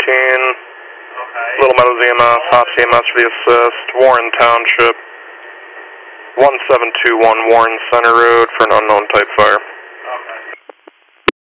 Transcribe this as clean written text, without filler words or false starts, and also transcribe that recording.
Little Meadows EMS, Hops EMS for the assist, Warren Township, 1721 Warren Center Road for an unknown type fire.